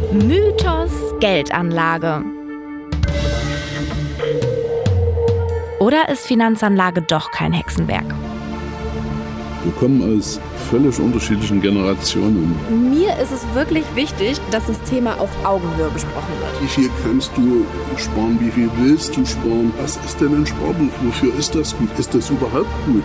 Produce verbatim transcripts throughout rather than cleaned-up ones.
Mythos Geldanlage. Oder ist Finanzanlage doch kein Hexenwerk? Wir kommen aus völlig unterschiedlichen Generationen. Mir ist es wirklich wichtig, dass das Thema auf Augenhöhe besprochen wird. Wie viel kannst du sparen? Wie viel willst du sparen? Was ist denn ein Sparbuch? Wofür ist das gut? Ist das überhaupt gut?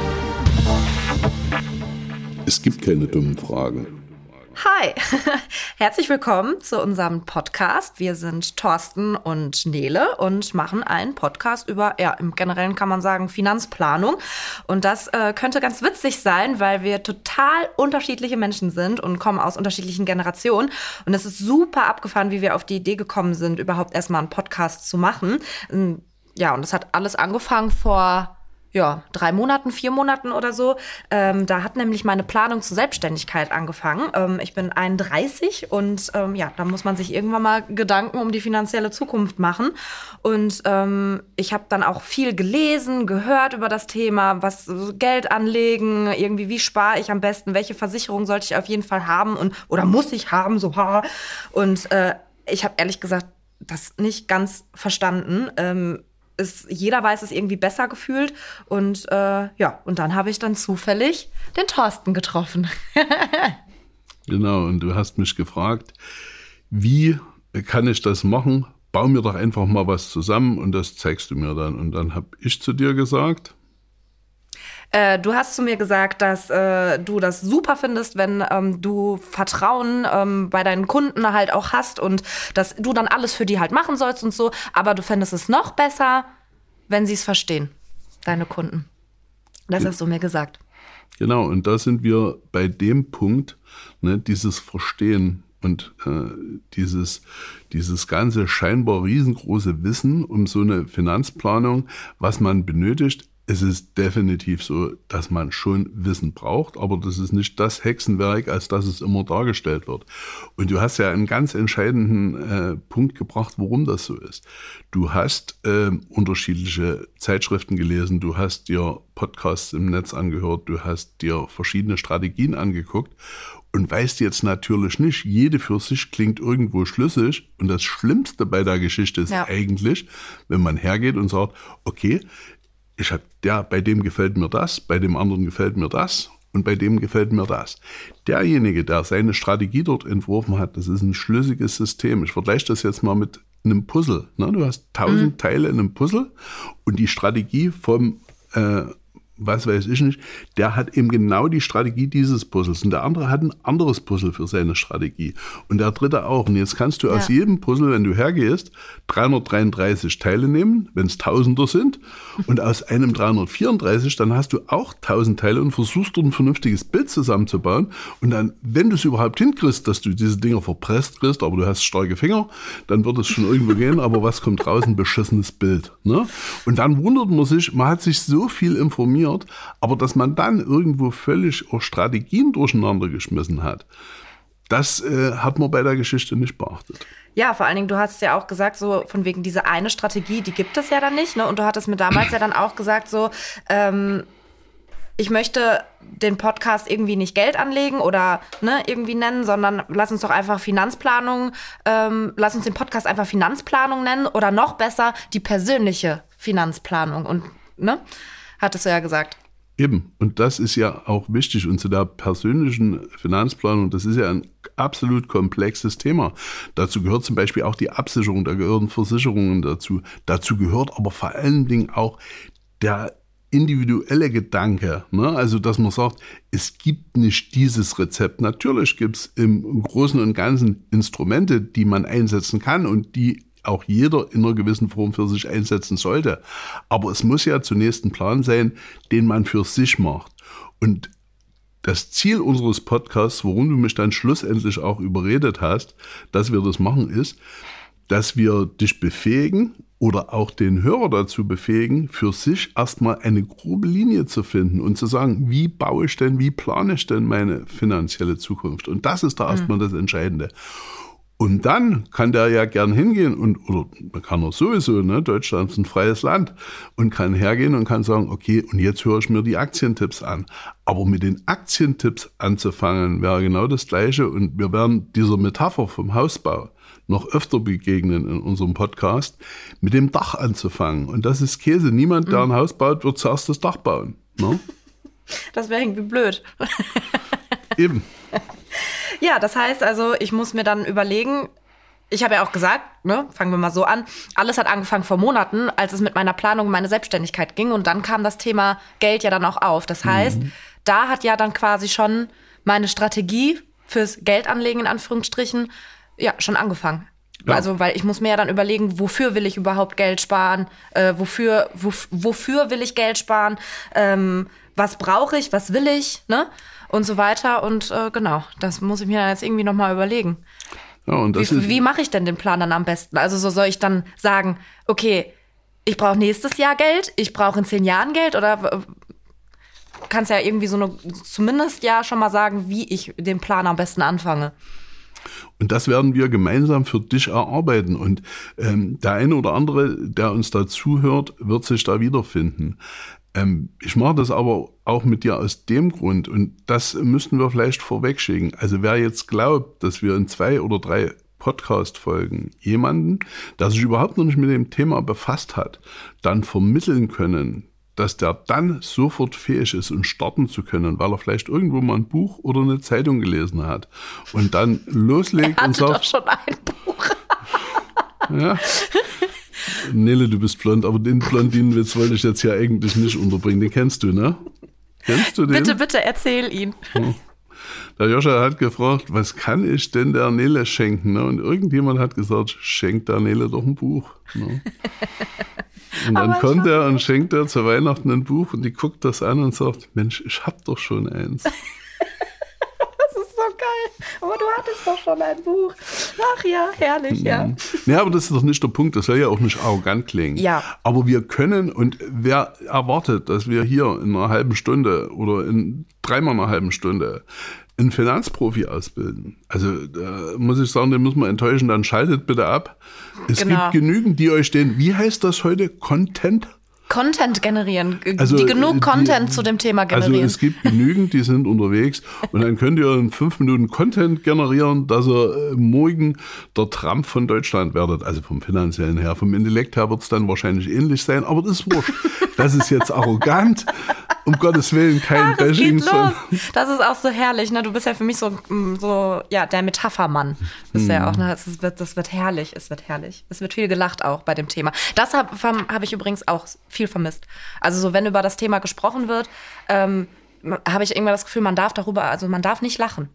Es gibt keine dummen Fragen. Hi, herzlich willkommen zu unserem Podcast. Wir sind Thorsten und Nele und machen einen Podcast über, ja, im Generellen kann man sagen, Finanzplanung. Und das äh, könnte ganz witzig sein, weil wir total unterschiedliche Menschen sind und kommen aus unterschiedlichen Generationen. Und es ist super abgefahren, wie wir auf die Idee gekommen sind, überhaupt erstmal einen Podcast zu machen. Ja, und das hat alles angefangen vor... Ja, drei Monaten, vier Monaten oder so. Ähm, da hat nämlich meine Planung zur Selbstständigkeit angefangen. Ähm, ich bin einunddreißig und ähm, ja, da muss man sich irgendwann mal Gedanken um die finanzielle Zukunft machen. Und ähm, ich habe dann auch viel gelesen, gehört über das Thema, was Geld anlegen, irgendwie wie spare ich am besten, welche Versicherung sollte ich auf jeden Fall haben und oder muss ich haben, so ha. Und äh, ich habe ehrlich gesagt das nicht ganz verstanden. Ähm, Ist, jeder weiß es irgendwie besser gefühlt. Und äh, ja, und dann habe ich dann zufällig den Thorsten getroffen. Genau, und du hast mich gefragt, wie kann ich das machen? Bau mir doch einfach mal was zusammen und das zeigst du mir dann. Und dann habe ich zu dir gesagt... Äh, du hast zu mir gesagt, dass äh, du das super findest, wenn ähm, du Vertrauen ähm, bei deinen Kunden halt auch hast und dass du dann alles für die halt machen sollst und so. Aber du fändest es noch besser, wenn sie es verstehen, deine Kunden. Das hast du mir gesagt. Genau, und da sind wir bei dem Punkt, ne, dieses Verstehen und äh, dieses, dieses ganze scheinbar riesengroße Wissen um so eine Finanzplanung, was man benötigt. Es ist definitiv so, dass man schon Wissen braucht, aber das ist nicht das Hexenwerk, als das es immer dargestellt wird. Und du hast ja einen ganz entscheidenden äh, Punkt gebracht, warum das so ist. Du hast äh, unterschiedliche Zeitschriften gelesen, du hast dir Podcasts im Netz angehört, du hast dir verschiedene Strategien angeguckt und weißt jetzt natürlich nicht, jede für sich klingt irgendwo schlüssig. Und das Schlimmste bei der Geschichte ist ja eigentlich, wenn man hergeht und sagt, okay, ich hab, ja, bei dem gefällt mir das, bei dem anderen gefällt mir das und bei dem gefällt mir das. Derjenige, der seine Strategie dort entworfen hat, das ist ein schlüssiges System. Ich vergleiche das jetzt mal mit einem Puzzle. Ne? Du hast tausend mhm. Teile in einem Puzzle und die Strategie vom, äh, was weiß ich nicht, der hat eben genau die Strategie dieses Puzzles und der andere hat ein anderes Puzzle für seine Strategie und der dritte auch. Und jetzt kannst du ja. aus jedem Puzzle, wenn du hergehst, dreihundertdreiunddreißig Teile nehmen, wenn es Tausender sind und aus einem dreihundertvierunddreißig, dann hast du auch tausend Teile und versuchst dort ein vernünftiges Bild zusammenzubauen und dann, wenn du es überhaupt hinkriegst, dass du diese Dinger verpresst kriegst, aber du hast starke Finger, dann wird es schon irgendwo gehen, aber was kommt raus? Ein beschissenes Bild. Ne? Und dann wundert man sich, man hat sich so viel informiert, aber dass man dann irgendwo völlig auch Strategien durcheinander geschmissen hat, das äh, hat man bei der Geschichte nicht beachtet. Ja, vor allen Dingen, du hast ja auch gesagt, so von wegen diese eine Strategie, die gibt es ja dann nicht, ne? Und du hattest mir damals ja dann auch gesagt, so, ähm, ich möchte den Podcast irgendwie nicht Geld anlegen oder ne, irgendwie nennen, sondern lass uns doch einfach Finanzplanung, ähm, lass uns den Podcast einfach Finanzplanung nennen oder noch besser die persönliche Finanzplanung und ne? Hattest du ja gesagt. Eben. Und das ist ja auch wichtig. Und zu der persönlichen Finanzplanung, das ist ja ein absolut komplexes Thema. Dazu gehört zum Beispiel auch die Absicherung, da gehören Versicherungen dazu. Dazu gehört aber vor allen Dingen auch der individuelle Gedanke. Ne? Also, dass man sagt, es gibt nicht dieses Rezept. Natürlich gibt es im Großen und Ganzen Instrumente, die man einsetzen kann und die auch jeder in einer gewissen Form für sich einsetzen sollte. Aber es muss ja zunächst ein Plan sein, den man für sich macht. Und das Ziel unseres Podcasts, worum du mich dann schlussendlich auch überredet hast, dass wir das machen, ist, dass wir dich befähigen oder auch den Hörer dazu befähigen, für sich erstmal eine grobe Linie zu finden und zu sagen, wie baue ich denn, wie plane ich denn meine finanzielle Zukunft? Und das ist da erstmal mhm. das Entscheidende. Und dann kann der ja gern hingehen und, oder man kann auch sowieso, ne, Deutschland ist ein freies Land und kann hergehen und kann sagen, okay, und jetzt höre ich mir die Aktientipps an. Aber mit den Aktientipps anzufangen, wäre genau das Gleiche und wir werden dieser Metapher vom Hausbau noch öfter begegnen in unserem Podcast, mit dem Dach anzufangen. Und das ist Käse. Niemand, der ein Haus baut, wird zuerst das Dach bauen. Ne? Das wäre irgendwie blöd. Eben. Ja, das heißt also, ich muss mir dann überlegen, ich habe ja auch gesagt, ne, fangen wir mal so an, alles hat angefangen vor Monaten, als es mit meiner Planung um meine Selbstständigkeit ging und dann kam das Thema Geld ja dann auch auf. Das heißt, mhm. da hat ja dann quasi schon meine Strategie fürs Geldanlegen in Anführungsstrichen ja schon angefangen. Ja. Also, weil ich muss mir ja dann überlegen, wofür will ich überhaupt Geld sparen, äh, wofür, wo, wofür will ich Geld sparen, ähm, was brauche ich, was will ich, ne? Und so weiter. Und äh, genau, das muss ich mir dann jetzt irgendwie nochmal überlegen. Ja, und das wie ist wie mache ich denn den Plan dann am besten? Also so soll ich dann sagen, okay, ich brauche nächstes Jahr Geld, ich brauche in zehn Jahren Geld oder kannst ja irgendwie so eine, zumindest ja schon mal sagen, wie ich den Plan am besten anfange. Und das werden wir gemeinsam für dich erarbeiten. Und ähm, der eine oder andere, der uns da zuhört, wird sich da wiederfinden. Ähm, ich mache das aber auch mit dir aus dem Grund, und das müssten wir vielleicht vorwegschicken. Also wer jetzt glaubt, dass wir in zwei oder drei Podcast-Folgen jemanden, der sich überhaupt noch nicht mit dem Thema befasst hat, dann vermitteln können, dass der dann sofort fähig ist, um starten zu können, weil er vielleicht irgendwo mal ein Buch oder eine Zeitung gelesen hat und dann loslegt er und sagt... doch schon ein Buch. Ja. Nele, du bist blond, aber den Blondinenwitz wollte ich jetzt ja eigentlich nicht unterbringen. Den kennst du, ne? Kennst du den? Bitte, bitte, erzähl ihn. Ja. Der Joscha hat gefragt, was kann ich denn der Nele schenken? Ne? Und irgendjemand hat gesagt, schenk der Nele doch ein Buch. Ne? Und dann aber kommt er und schenkt er zu Weihnachten ein Buch und die guckt das an und sagt, Mensch, ich hab doch schon eins. Das ist so geil. Aber du hattest doch schon ein Buch. Ach ja, herrlich, ja. Ja, aber das ist doch nicht der Punkt. Das soll ja auch nicht arrogant klingen. Ja. Aber wir können, und wer erwartet, dass wir hier in einer halben Stunde oder in dreimal einer halben Stunde einen Finanzprofi ausbilden. Also da muss ich sagen, den muss man enttäuschen, dann schaltet bitte ab. Es genau. gibt genügend, die euch den, wie heißt das heute, Content? Content generieren, also, die genug die, Content zu dem Thema generieren. Also es gibt genügend, die sind unterwegs und dann könnt ihr in fünf Minuten Content generieren, dass ihr morgen der Trump von Deutschland werdet. Also vom Finanziellen her, vom Intellekt her wird es dann wahrscheinlich ähnlich sein, aber das ist wurscht. Das ist jetzt arrogant. Um Gottes Willen, kein Ach, es Bashing. geht los. Das ist auch so herrlich, ne? Du bist ja für mich so, so ja, der Metaphermann. Bist hm. ja auch, ne? Das wird, das wird herrlich, es wird herrlich. Es wird viel gelacht auch bei dem Thema. Das habe hab ich übrigens auch viel vermisst. Also so, wenn über das Thema gesprochen wird, ähm, habe ich irgendwann das Gefühl, man darf darüber, also man darf nicht lachen.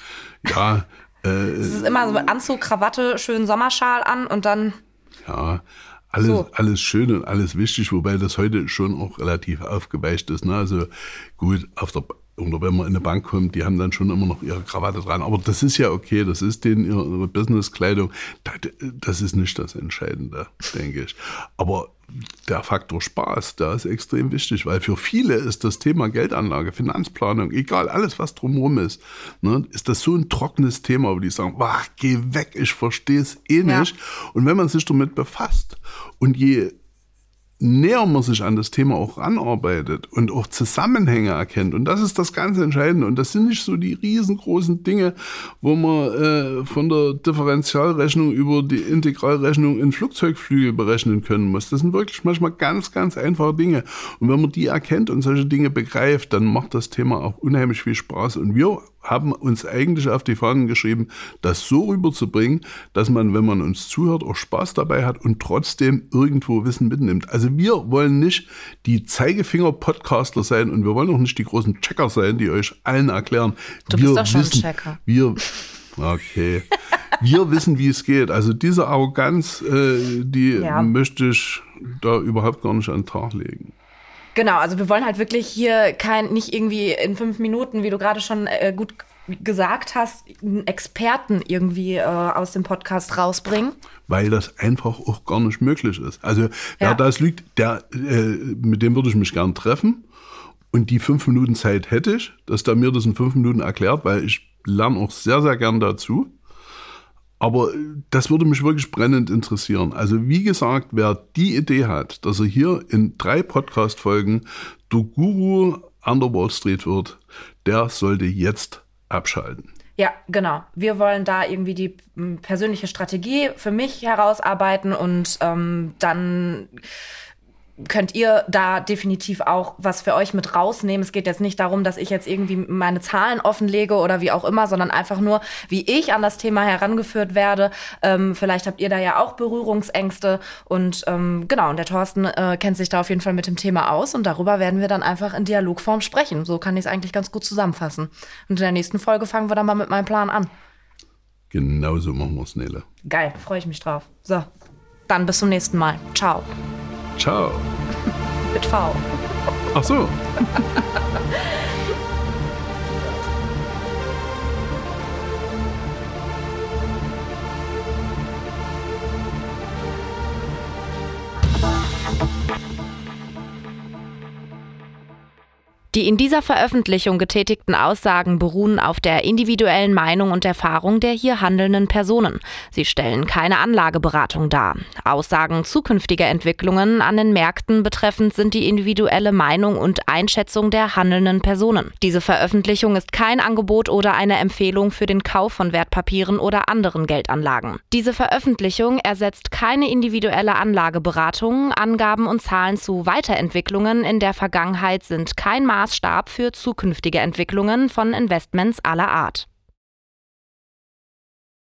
Ja. Äh, es ist immer so Anzug, Krawatte, schönen Sommerschal an und dann... Ja, Alles, so. alles schön und alles wichtig, wobei das heute schon auch relativ aufgeweicht ist. Ne? Also gut, auf der, oder wenn man in eine Bank kommt, die haben dann schon immer noch ihre Krawatte dran. Aber das ist ja okay, das ist denen ihre Businesskleidung. Das ist nicht das Entscheidende, denke ich. Aber der Faktor Spaß, der ist extrem wichtig, weil für viele ist das Thema Geldanlage, Finanzplanung, egal, alles was drumherum ist, ne, ist das so ein trockenes Thema, wo die sagen, wach, geh weg, ich verstehe es eh nicht. Ja. Und wenn man sich damit befasst und je näher man sich an das Thema auch ranarbeitet und auch Zusammenhänge erkennt. Und das ist das ganz Entscheidende. Und das sind nicht so die riesengroßen Dinge, wo man äh, von der Differentialrechnung über die Integralrechnung in Flugzeugflügel berechnen können muss. Das sind wirklich manchmal ganz, ganz einfache Dinge. Und wenn man die erkennt und solche Dinge begreift, dann macht das Thema auch unheimlich viel Spaß. Und wir haben uns eigentlich auf die Fahnen geschrieben, das so rüberzubringen, dass man, wenn man uns zuhört, auch Spaß dabei hat und trotzdem irgendwo Wissen mitnimmt. Also wir wollen nicht die Zeigefinger-Podcastler sein und wir wollen auch nicht die großen Checker sein, die euch allen erklären. Du wir bist doch schon wissen, Checker. Wir, okay. Wir wissen, wie es geht. Also diese Arroganz, äh, die ja. möchte ich da überhaupt gar nicht an den Tag legen. Genau, also wir wollen halt wirklich hier kein, nicht irgendwie in fünf Minuten, wie du gerade schon äh, gut gesagt hast, einen Experten irgendwie äh, aus dem Podcast rausbringen. Weil das einfach auch gar nicht möglich ist. Also wer ja. das liegt, der, äh, mit dem würde ich mich gern treffen und die fünf Minuten Zeit hätte ich, dass der mir das in fünf Minuten erklärt, weil ich lerne auch sehr, sehr gern dazu. Aber das würde mich wirklich brennend interessieren. Also wie gesagt, wer die Idee hat, dass er hier in drei Podcast-Folgen der Guru an der Wall Street wird, der sollte jetzt abschalten. Ja, genau. Wir wollen da irgendwie die m, persönliche Strategie für mich herausarbeiten und ähm, dann könnt ihr da definitiv auch was für euch mit rausnehmen. Es geht jetzt nicht darum, dass ich jetzt irgendwie meine Zahlen offenlege oder wie auch immer, sondern einfach nur, wie ich an das Thema herangeführt werde. Ähm, vielleicht habt ihr da ja auch Berührungsängste und ähm, genau, und der Thorsten äh, kennt sich da auf jeden Fall mit dem Thema aus und darüber werden wir dann einfach in Dialogform sprechen. So kann ich es eigentlich ganz gut zusammenfassen. Und in der nächsten Folge fangen wir dann mal mit meinem Plan an. Genau so machen wir es, Nele. Geil, freue ich mich drauf. So, dann bis zum nächsten Mal. Ciao. Ciao. Mit V. Ach so. Die in dieser Veröffentlichung getätigten Aussagen beruhen auf der individuellen Meinung und Erfahrung der hier handelnden Personen. Sie stellen keine Anlageberatung dar. Aussagen zukünftiger Entwicklungen an den Märkten betreffend sind die individuelle Meinung und Einschätzung der handelnden Personen. Diese Veröffentlichung ist kein Angebot oder eine Empfehlung für den Kauf von Wertpapieren oder anderen Geldanlagen. Diese Veröffentlichung ersetzt keine individuelle Anlageberatung. Angaben und Zahlen zu Weiterentwicklungen in der Vergangenheit sind kein Maßstab für zukünftige Entwicklungen von Investments aller Art.